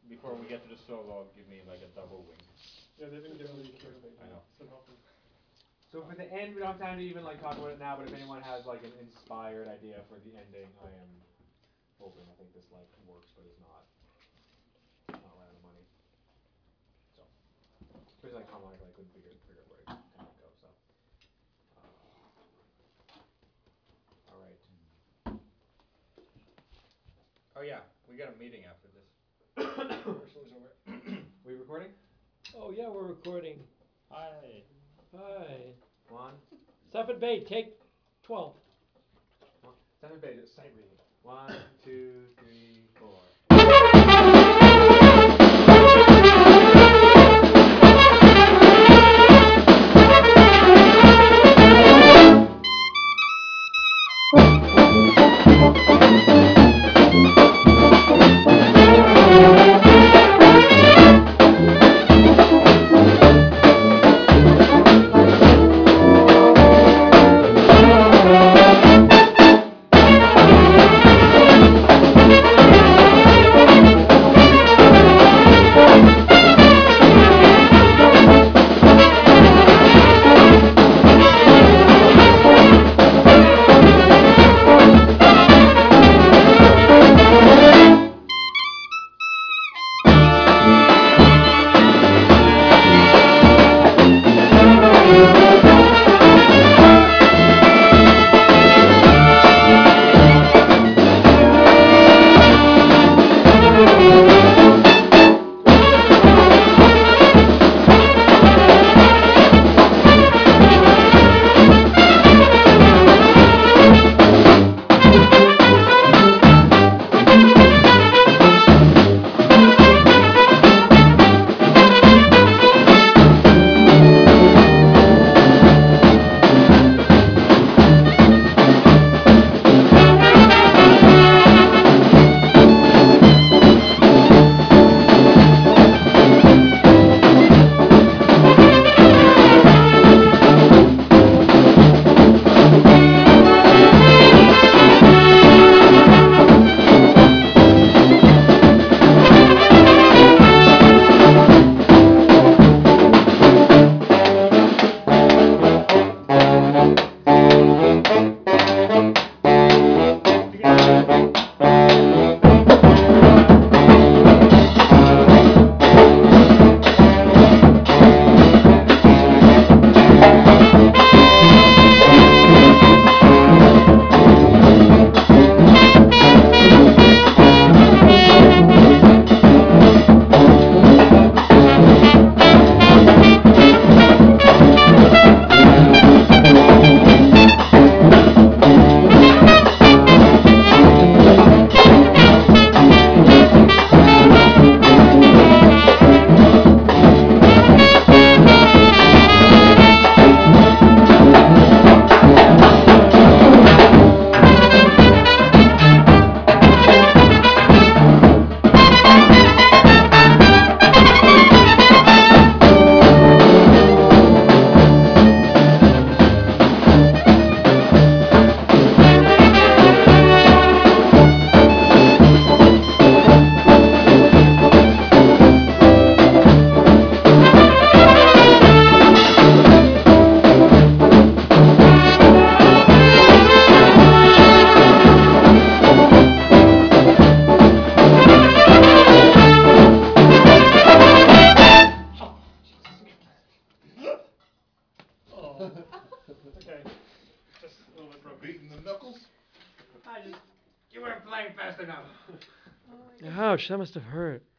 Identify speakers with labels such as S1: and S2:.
S1: before we get to the solo, give me like a double wing.
S2: Yeah, they've been giving me shit.
S1: I know.
S2: So helpful.
S3: So for the end, we don't have time to even like talk about it now. But if anyone has like an inspired idea for the ending, I am open. I think this like works, but it's not right on the money. So, especially like Carmichael, I couldn't figure out where to go. So, all right.
S1: Oh yeah, we got a meeting after this.
S3: We recording?
S4: Oh yeah, we're recording.
S1: Hi.
S4: Hi.
S3: One.
S4: Suffolk Bay, take 12.
S3: Seven pages. Sight reading. 1, 2, 3, 4.
S2: Okay. Just a little bit broken.
S5: Beating the knuckles?
S3: You weren't playing fast enough.
S4: Ouch, that must have hurt.